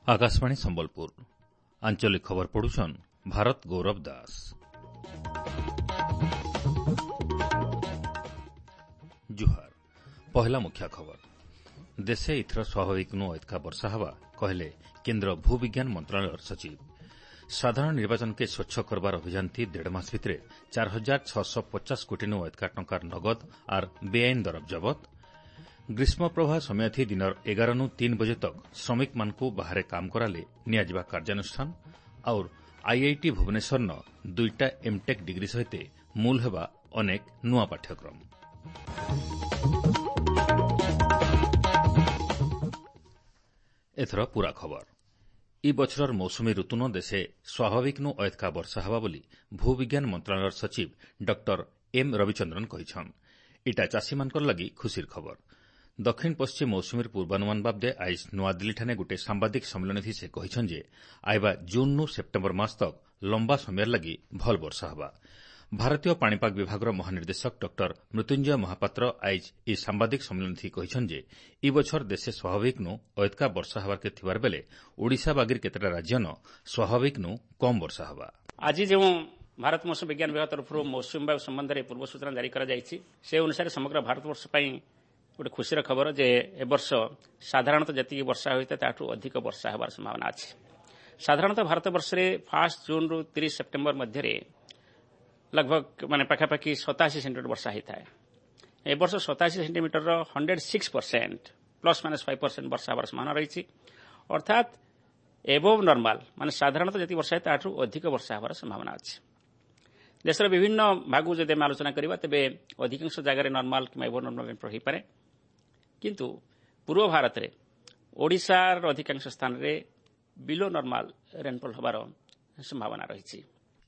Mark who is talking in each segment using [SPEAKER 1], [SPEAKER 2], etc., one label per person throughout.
[SPEAKER 1] आकाशवाणी संबलपुर आंचलिक खबर पढ़ुछन भारत गौरव दास। जुहार पहला मुख्य खबर देशे इथर स्वाभाविक नु ऐतका वर्षा हवा कहले केन्द्र भूविज्ञान मंत्रालय सचिव। साधारण निर्वाचन के स्वच्छ करबार अभियान थी 1.5 मास भितरे 4650 कोटी नु ऐतका टंकार नगद आर बेआईन दरब जबत। ग्रीष्म प्रवाह समय थी दिन 11 नु 3 बजे तक श्रमिक मानकु बाहरे काम कराले नियाजिबा कार्यानुष्ठान और आईआईटी भुवनेश्वर न 2टा एमटेक डिग्री सहित मूल हेबा अनेक नुआ पाठ्यक्रम। एथर पूरा खबर इ बछरर मौसुमी ऋतु न देशे स्वाभाविक नु ऐतका वर्षा हवा बोली भूविज्ञान मंत्रालय सचिव डॉक्टर एम रविचंद्रन कहिछन। इटा चाषी मानकर लगी खुशीर खबर। दक्षिण पश्चिम मौसुमीर पूर्वानुमान बाबदे आज नुआदिल्लीठाने गोटे सांबादिक सम्मेलन से कहिछन जे आइबा जून नु सेप्टेम्बर मास तक लंबा समय लगी भल वर्षा हवा। भारतीय पाणीपाग विभाग महानिर्देशक डॉक्टर मृत्युंजय महापात्र आज इ सांबादिक सम्मेलन थी कहिछन जे इ बछर देशे स्वाभाविक नु ऐतका वर्षा हवार के थिबार बेले ओडिशा बागिर केतेटा राज्य न स्वाभाविक नु कम वर्षा हवा।
[SPEAKER 2] आज जो भारत मौसम विज्ञान विभाग तरफ मौसुमी वायु संबंध में पूर्व सूचना जारी करा जायछि से अनुसार समग्र भारतवर्ष पई गोटे खुशीर खबर जे ए वर्ष साधारणतः जति वर्षा होता ताठू अधिक वर्षा होबार संभावना अछि। साधारणतः भारतवर्ष रे 1 जून रु 30 सेप्टेम्बर मध्य लगभग माने पाखापाखि 87 सेंटीमीटर वर्षा होता है। ए वर्ष 87 सेंटीमीटर 106% प्लस माइनस 5% वर्षा होबार संभावना रही। अर्थात एबोव नॉर्मल माने साधारणतः जति वर्षा है ताठू अधिक वर्षा होबार संभावना अछि। देशर विभिन्न भागु जदि हम आलोचना करिबा तबे अधिकांश जगह नॉर्मल कि एबोव नॉर्मल रेनफॉल हो पारे किंतु पूर्व भारत रे ओडिशार अधिकांश स्थान रे बिलो नॉर्मल रेनफॉल होबार संभावना रही।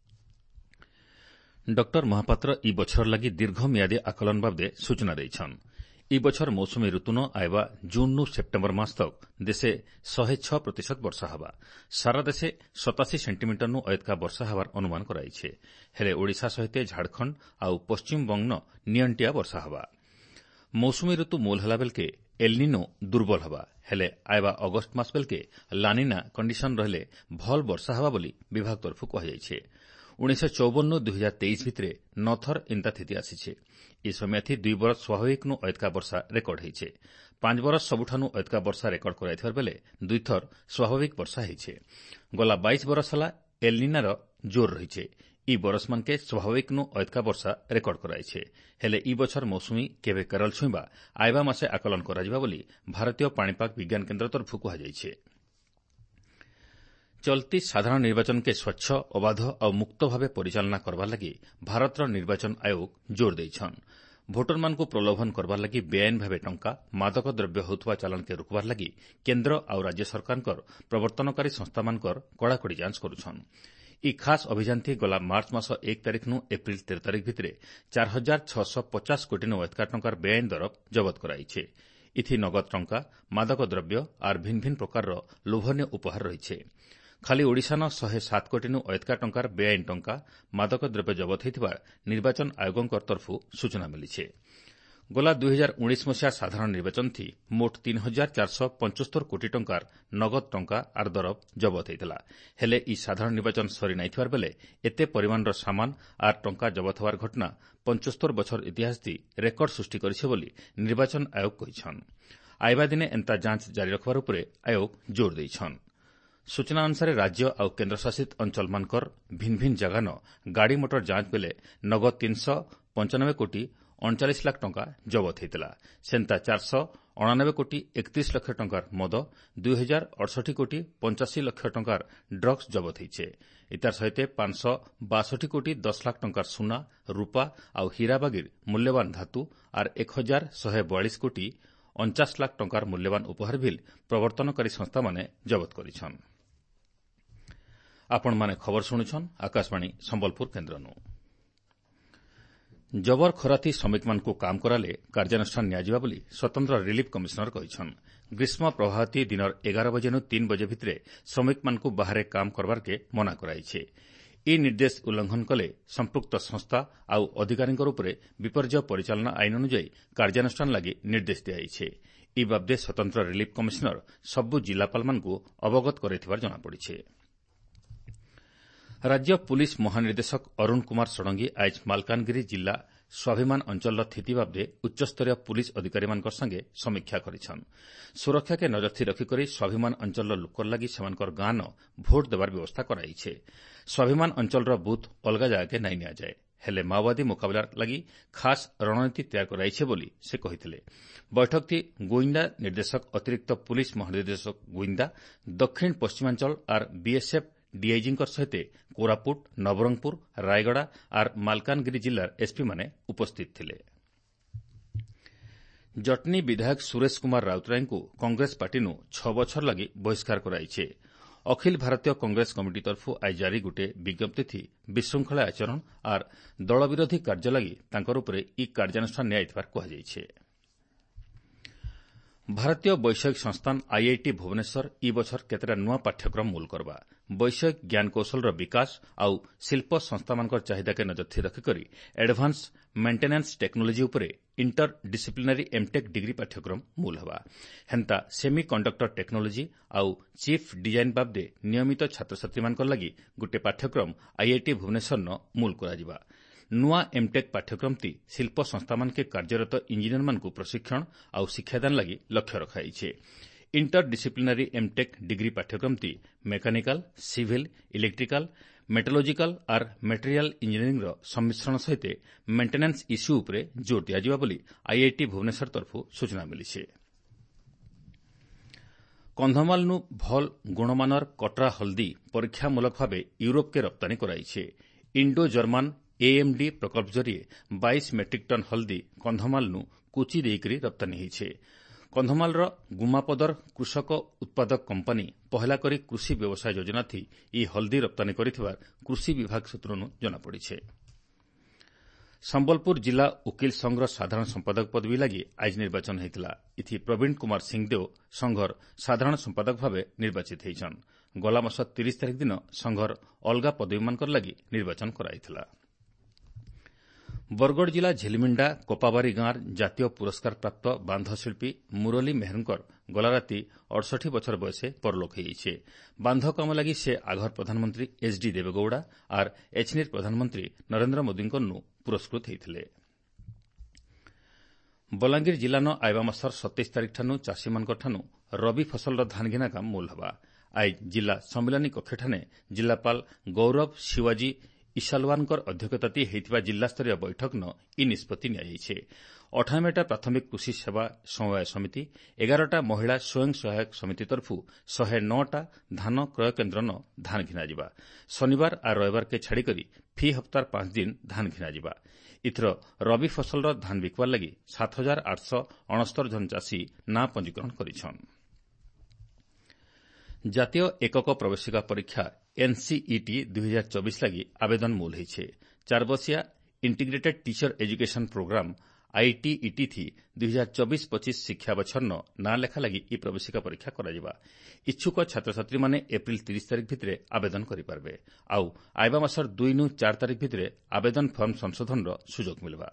[SPEAKER 1] डॉक्टर महापात्र इ बछर लगी दीर्घमियादी आकलन बाबदे सूचना देछन। इ बछर मौसुमी ऋतु न आइबा जून नु सेप्टेम्बर मास तक देशे 106% वर्षा हवा। सारा देशे 87 सेंटीमीटर नु ऐतका वर्षा हवार अनुमान कराइछे। हेले ओडिशा सहित झारखंड आउ पश्चिम बंग न नियंटिया वर्षा हवा। मौसुमी ऋतु मूल हला बेलके एलनिनो दुर्बल हवा हेले आइबा अगस्त मास बेलके लानिना कंडीशन रहले भल वर्षा हवा बोली विभाग तरफ कहुଯାଇଛି। 1954-2023 भितरे 9 थर इंता स्थिति आसीछे। इ समय थी 2 बरस स्वाभाविक नु ऐतका वर्षा रेकर्ड होइछे। 5 बरस सबुठानु ऐतका वर्षा रेकर्ड कराइथिबार बेले 2 थर स्वाभाविक वर्षा होइछे। गला 22 बरस हला एलनिनार जोर रहिछे। इ बरस मानके स्वाभाविक नु ऐतका वर्षा रेकर्ड कराइछे। हेले इ बछर मौसुमी केबे केरल छुइबा आइबा मासे आकलन कराजिबा बोली भारतीय पाणीपाग विज्ञान केन्द्र तरफ कहुଯାଇଛି। चलती साधारण निर्वाचन के स्वच्छ अबाध और मुक्त भावे परिचालना करबार लगी भारतर निर्वाचन आयोग जोर देइछन। भोटर मानकु प्रलोभन करबार लगी बेआईन भावे टंका मादक द्रव्य होतुवा चालान के रुकबार लगी केन्द्र और राज्य सरकारकर प्रवर्तनकारी संस्था मानकर कड़ाकड़ी जांच करुछन। इ खास अभियान थी गला मार्च मास 1 तारिख नु एप्रिल 13 तारिख भितरे 4650 कोटी नु ऐतका टंकार बेआईन दरब जबत कराइछे। इथि नगद टंका मादक द्रव्य और भिन्न भिन्न प्रकार लोभनीय उपहार रहिछे। खाली ओडिशा न 107 कोटी नु ऐतका टंकार बेआईन टंका मादक द्रव्य जबत होइथिबा निर्वाचन आयोगकर तरफु सूचना मिलिछे। गला 2019 मसिया साधारण निर्वाचन थी मोट 3475 कोटी टंकार नगद टंका आर दरब जबत होइतला। हेले इ साधारण निर्वाचन सरी नाइथिबार बेले एते परिमाणर सामान आर टंका जबत होवार घटना 75 बछर इतिहास थी रेकर्ड सृष्टि करिछे बोली निर्वाचन आयोग कहिछन। आइबा दिने एंता जांच जारी रखबार उपरे आयोग जोर देइछन। सूचना अनुसार राज्य और केन्द्रशासित अंचल मानकर भिन्न भिन्न जगह न गाड़ी मोटर जांच बेले नगद 395 कोटी 39 लाख टंका जबत होइतला। सेंता 499 कोटी 31 लाख टंकार मद 2068 कोटी 85 लाख टंकार ड्रग्स जबत होइछे। इतार सहित 562 कोटी 10 लाख टंकार सुना रूपा और हीरा बागिर मूल्यवान धातु और 1142 कोटी 49 लाख टंकार मूल्यवान उपहार बिल प्रवर्तनकारी संस्था माने जबत करिछन। आपण माने खबर सुनुछन आकाशवाणी संबलपुर केन्द्रनु। जबर खराथी श्रमिक मानकु काम कराले कार्यानुष्ठान नियाजिबा बोली स्वतंत्र रिलीफ कमिशनर कहिछन। ग्रीष्म प्रभाती दिन 11 बजे नु 3 बजे भितरे श्रमिक मानकु बाहरे काम करबार के मना कराइछे। इ निर्देश उल्लंघन कले संपुक्त संस्था आउ अधिकारींकर उपरे विपर्यय परिचालना आईन अनुଯାयी कार्यानुष्ठान लागि निर्देश दियाइछे। ଇ ବାବଦେ ସ୍ୱତନ୍ତ୍ର ରିଲିଫ୍ କମିଶନର ସବୁ ଜିଲ୍ଲାପାଳମାନଙ୍କୁ ଅବଗତ କରାଇଥିବାର ଜଣାପଡ଼ିଛି। ରାଜ୍ୟ ପୁଲିସ୍ ମହାନିର୍ଦ୍ଦେଶକ ଅରୁଣ କୁମାର ଷଡ଼ଙ୍ଗୀ ଆଜି ମାଲକାନଗିରି ଜିଲ୍ଲା ସ୍ୱାଭିମାନ ଅଞ୍ଚଳର ସ୍ଥିତି ବାବଦେ ଉଚ୍ଚସ୍ତରୀୟ ପୁଲିସ୍ ଅଧିକାରୀମାନଙ୍କ ସଙ୍ଗେ ସମୀକ୍ଷା କରିଛନ୍। ସୁରକ୍ଷାକେ ନଜରଥି ରଖିକରି ସ୍ୱାଭିମାନ ଅଞ୍ଚଳର ଲୋକର ଲାଗି ସେମାନଙ୍କର ଗାଁନ ଭୋଟ୍ ଦେବାର ବ୍ୟବସ୍ଥା କରାଯାଇଛି। ସ୍ୱାଭିମାନ ଅଞ୍ଚଳର ବୁଥ୍ ଅଲଗା ଜାଗାକେ ନାଇଁ ନିଆଯାଏ, ହେଲେ ମାଓବାଦୀ ମୁକାବିଲା ଲାଗି ଖାସ୍ ରଣନୀତି ତୟାର କରାଯାଇଛି ବୋଲି ସେ କହିଥିଲେ। ବୈଠକଟି ଗୁଇନ୍ଦା ନିର୍ଦ୍ଦେଶକ ଅତିରିକ୍ତ ପୁଲିସ୍ ମହାନିର୍ଦ୍ଦେଶକ ଗୁଇନ୍ଦା, ଦକ୍ଷିଣ ପଶ୍ଚିମାଞ୍ଚଳ ଆର୍ ବିଏସ୍ଏଫ୍ ଡିଆଇଜିଙ୍କ ସହିତ କୋରାପୁଟ, ନବରଙ୍ଗପୁର, ରାୟଗଡ଼ା ଆର୍ ମାଲକାନଗିରି ଜିଲ୍ଲାର ଏସ୍ପିମାନେ ଉପସ୍ଥିତ ଥିଲେ। ଜଟନୀ ବିଧାୟକ ସୁରେଶ କୁମାର ରାଉତରାୟଙ୍କୁ କଂଗ୍ରେସ ପାର୍ଟିନୁ 6 ବଛର ଲାଗି ବହିଷ୍କାର କରାଯାଇଛି। ଅଖିଳ ଭାରତୀୟ କଂଗ୍ରେସ କମିଟି ତରଫୁ ଆଜି ଜାରି ଗୋଟିଏ ବିଜ୍ଞପ୍ତି ବିଶୃଙ୍ଖଳା ଆଚରଣ ଆର୍ ଦଳ ବିରୋଧୀ କାର୍ଯ୍ୟ ଲାଗି ତାଙ୍କର ଉପରେ ଇ କାର୍ଯ୍ୟାନୁଷ୍ଠାନ ନିଆଯାଇଥିବାର କୁହାଯାଇଛି। ଭାରତୀୟ ବୈଷୟିକ ସଂସ୍ଥାନ ଆଇଆଇଟି ଭୁବନେଶ୍ୱର ଇ ବଛର କେତେଟା ନୂଆ ପାଠ୍ୟକ୍ରମ ମୂଲ କରବା। ବୈଷୟିକ ଜ୍ଞାନ କୌଶଳର ବିକାଶ ଆଉ ଶିଳ୍ପ ସଂସ୍ଥାମାନଙ୍କର ଚାହିଦାକେ ନଜରଥି ରଖିକରି ଆଡଭାନ୍ସ ମେଣ୍ଟେନାନ୍ସ ଟେକ୍ନୋଲୋଜି ଉପରେ ଇଣ୍ଟର ଡିସିପ୍ଲିନାରୀ ଏମ୍ଟେକ୍ ଡିଗ୍ରୀ ପାଠ୍ୟକ୍ରମ ମୂଲ ହେବା। ହେନ୍ତା ସେମି କଣ୍ଡକ୍ଟର ଟେକ୍ନୋଲୋଜି ଆଉ ଚିପ୍ ଡିଜାଇନ୍ ବାବଦେ ନିୟମିତ ଛାତ୍ରଛାତ୍ରୀମାନଙ୍କର ଲାଗି ଗୋଟିଏ ପାଠ୍ୟକ୍ରମ ଆଇଆଇଟି ଭୁବନେଶ୍ୱରନ ମୂଲ କରାଯିବା। ନୂଆ ଏମ୍ଟେକ୍ ପାଠ୍ୟକ୍ରମଟି ଶିଳ୍ପ ସଂସ୍ଥାମାନକେ କାର୍ଯ୍ୟରତ ଇଞ୍ଜିନିୟରମାନଙ୍କୁ ପ୍ରଶିକ୍ଷଣ ଆଉ ଶିକ୍ଷାଦାନ ଲାଗି ଲକ୍ଷ୍ୟ ରଖାଯାଇଛି। ଇଣ୍ଟର ଡିସିପ୍ଲିନାରୀ ଏମ୍ଟେକ୍ ଡିଗ୍ରୀ ପାଠ୍ୟକ୍ରମଟି ମେକାନିକାଲ, ସିଭିଲ୍, ଇଲେକ୍ଟ୍ରିକାଲ, ମେଟାଲୋଜିକାଲ ଆର୍ ମେଟେରିଆଲ ଇଞ୍ଜିନିୟରିଂର ସମ୍ମିଶ୍ରଣ ସହିତ ମେଣ୍ଟେନାନ୍ସ ଇସ୍ୟୁ ଉପରେ ଜୋର ଦିଆଯିବା ବୋଲି ଆଇଆଇଟି ଭୁବନେଶ୍ୱର ତରଫୁ ସୂଚନା ମିଳିଛି। କନ୍ଧମାଳନୁ ଭଲ ଗୁଣମାନର କଟ୍ରା ହଳଦୀ ପରୀକ୍ଷାମୂଳକ ଭାବେ ୟୁରୋପକେ ରପ୍ତାନୀ କରାଯାଇଛି। ଇଣ୍ଡୋ ଜର୍ମାନ ଏଏମ୍ଡି ପ୍ରକଳ୍ପ ଜରିଏ 22 ମେଟ୍ରିକ୍ ଟନ୍ ହଳଦୀ କନ୍ଧମାଳନୁ କୋଚି ଦେଇକରି ରପ୍ତାନୀ ହୋଇଛି। କନ୍ଧମାଳର ଗୁମାପଦର କୃଷକ ଉତ୍ପାଦକ କମ୍ପାନୀ ପହଲା କରି କୃଷି ବ୍ୟବସାୟ ଯୋଜନା ଥି ଇ ହଳଦୀ ରପ୍ତାନୀ କରିଥିବାର କୃଷି ବିଭାଗ ସୂତ୍ରରୁ ଜଣାପଡ଼ିଛି। ସମ୍ବଲପୁର ଜିଲ୍ଲା ଓକିଲ ସଂଘର ସାଧାରଣ ସମ୍ପାଦକ ପଦବୀ ଲାଗି ଆଜି ନିର୍ବାଚନ ହୋଇଥିଲା। ଇଥି ପ୍ରବୀଣ କୁମାର ସିଂଦେଓ ସଂଘର ସାଧାରଣ ସମ୍ପାଦକ ଭାବେ ନିର୍ବାଚିତ ହୋଇଛନ୍। ଗଲା ମାସ 30 ତାରିଖ ଦିନ ସଂଘର ଅଲଗା ପଦବୀମାନଙ୍କର ଲାଗି ନିର୍ବାଚନ କରାଯାଇଥିଲା। ବରଗଡ଼ ଜିଲ୍ଲା ଝିଲିମିଣ୍ଡା କୋପାବାରୀ ଗାଁର ଜାତୀୟ ପୁରସ୍କାର ପ୍ରାପ୍ତ ବାନ୍ଧଶିଳ୍ପୀ ମୁରଲୀ ମେହେରଙ୍କର ଗଲାରାତି 68 ବଛର ବୟସେ ପରଲୋକ ହୋଇଯାଇଛି। ବାନ୍ଧ କାମ ଲାଗି ସେ ଆଘର ପ୍ରଧାନମନ୍ତ୍ରୀ ଏଚ୍ଡି ଦେବେଗୌଡ଼ା ଆର୍ ଏଚ୍ନିର ପ୍ରଧାନମନ୍ତ୍ରୀ ନରେନ୍ଦ୍ର ମୋଦିଙ୍କନୁ ପୁରସ୍କୃତ ହୋଇଥିଲେ। ବଲାଙ୍ଗୀର ଜିଲ୍ଲାନ ଆଇବା ମାସର 27 ତାରିଖଠାନୁ ଚାଷୀମାନଙ୍କଠାନୁ ରବି ଫସଲର ଧାନ ଘିନା କାମ ମୂଲ ହେବା। ଆଜି ଜିଲ୍ଲା ସମ୍ମିଳନୀ କକ୍ଷଠାନେ ଜିଲ୍ଲାପାଳ ଗୌରବ ଶିବାଜୀ ଇସାଲୱାନଙ୍କର ଅଧ୍ୟକ୍ଷତାରେ ହୋଇଥିବା ଜିଲ୍ଲାସ୍ତରୀୟ ବୈଠକନ ଇ ନିଷ୍ପତ୍ତି ନିଆଯାଇଛି। 98ଟା ପ୍ରାଥମିକ କୃଷି ସେବା ସମବାୟ ସମିତି, 11ଟା ମହିଳା ସ୍ୱୟଂ ସହାୟକ ସମିତି ତରଫୁ 109ଟା ଧାନ କ୍ରୟ କେନ୍ଦ୍ରନ ଧାନ ଘିନାଯିବା। ଶନିବାର ଆର୍ ରବିବାରକେ ଛାଡ଼ିକରି ଫି ହପ୍ତାର 5 ଦିନ ଧାନ ଘିନାଯିବା। ଇଥର ରବି ଫସଲର ଧାନ ବିକବାର ଲାଗି 7,869 ଜଣ ଚାଷୀ ନାଁ ପଞ୍ଜୀକରଣ କରିଛନ୍। ଜାତୀୟ ଏକକ ପ୍ରବେଶିକା ପରୀକ୍ଷା ଏନ୍ସିଇଟି 2024 ଲାଗି ଆବେଦନ ମୂଲ ହୋଇଛି। 4 ବର୍ଷିଆ integrated teacher education program ITET ଥି 2024-25 ଶିକ୍ଷା ବଛରନ ନାଁ ଲେଖା ଲାଗି ଇ ପ୍ରବେଶିକା ପରୀକ୍ଷା କରାଯିବା। ଇଚ୍ଛୁକ ଛାତ୍ରଛାତ୍ରୀମାନେ ଏପ୍ରିଲ 30 ତାରିଖ ଭିତରେ ଆବେଦନ କରିପାରିବେ। ଆଉ ଆଇବା ମାସର 2 ନୁ 4 ତାରିଖ ଭିତରେ ଆବେଦନ ଫର୍ମ ସଂଶୋଧନର ସୁଯୋଗ ମିଳିବା।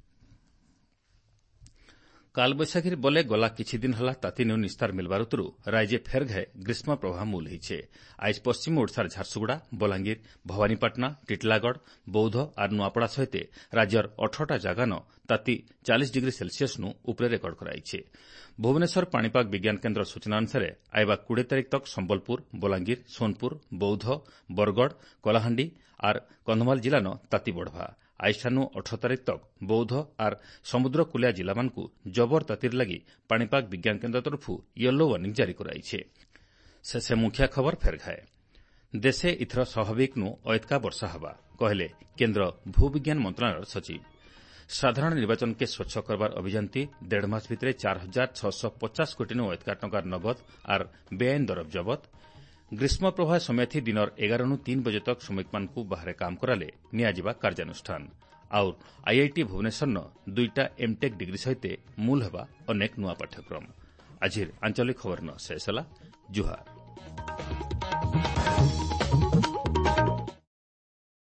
[SPEAKER 1] କାଳବୈଶାଖୀର ବଲେ ଗଲା କିଛିଦିନ ହେଲା ତାତିନୁ ନିସ୍ତାର ମିଳିବା ଋତୁରୁ ରାଜ୍ୟ ଫେରଘାଏ ଗ୍ରୀଷ୍ମ ପ୍ରବାହ ମୂଲ ହୋଇଛି। ଆଜି ପଶ୍ଚିମ ଓଡ଼ିଶାର ଝାରସୁଗୁଡ଼ା, ବଲାଙ୍ଗୀର, ଭବାନୀପାଟଣା, ଟିଟିଲାଗଡ଼, ବୌଦ୍ଧ ଆର୍ ନୂଆପଡ଼ା ସହିତ ରାଜ୍ୟର 18ଟା ଜାଗାନ ତାତି 40 ଡିଗ୍ରୀ ସେଲ୍ସିୟସ୍ନୁ ଉପରେ ରେକର୍ଡ କରାଯାଇଛି। ଭୁବନେଶ୍ୱର ପାଣିପାଗ ବିଜ୍ଞାନ କେନ୍ଦ୍ର ସୂଚନା ଅନୁସାରେ ଆଇବା 20 ତାରିଖ ତକ ସମ୍ବଲପୁର, ବଲାଙ୍ଗୀର, ସୋନପୁର, ବୌଦ୍ଧ, ବରଗଡ଼, କଳାହାଣ୍ଡି ଆର୍ କନ୍ଧମାଳ ଜିଲ୍ଲାନ ତାତି ବଢ଼ବା। ଆଜିଠାନୁ 18 ତାରିଖ ତକ ବୌଦ୍ଧ ଆର୍ ସମୁଦ୍ରକୂଳିଆ ଜିଲ୍ଲାମାନଙ୍କୁ ଜବର ତାତିର ଲାଗି ପାଣିପାଗ ବିଜ୍ଞାନ କେନ୍ଦ୍ର ତରଫୁ ୟେଲୋ ୱାର୍ଣ୍ଣିଂ ଜାରି କରାଯାଇଛି। ଶେଷେ ମୁଖ୍ୟ ଖବର ଫେରଘାଏ। ଦେଶେ ଇଥର ସ୍ୱାଭାବିକ ନୁ ଅଏତ୍କା ବର୍ଷା ହେବା କହିଲେ କେନ୍ଦ୍ର ଭୂବିଜ୍ଞାନ ମନ୍ତ୍ରଣାଳୟର ସଚିବ। ସାଧାରଣ ନିର୍ବାଚନକେ ସ୍ୱଚ୍ଛ କରବାର ଅଭିଯାନଟି 1.5 ମାସ ଭିତରେ 4,650 କୋଟି ନୁ ଅଏତ୍କା ଟଙ୍କାର ନଗଦ ଆର୍ ବେଆଇନ ଦରବ ଜବତ। ଗ୍ରୀଷ୍ମ ପ୍ରବାହ ସମୟ ଥି ଦିନର 11 ନୁ 3 ବଜେ ତକ ଶ୍ରମିକମାନଙ୍କୁ ବାହାରେ କାମ କରାଲେ ନିଆଯିବା କାର୍ଯ୍ୟାନୁଷ୍ଠାନ। ଆଉ ଆଇଆଇଟି ଭୁବନେଶ୍ୱରନ 2ଟା ଏମ୍ଟେକ୍ ଡିଗ୍ରୀ ସହିତ ମୂଲ ହେବା ଅନେକ ନୂଆ ପାଠ୍ୟକ୍ରମ। ଆଜିର ଆଞ୍ଚଳିକ ଖବରନ ଶେଷ ହେଲା। ଜୁହାର।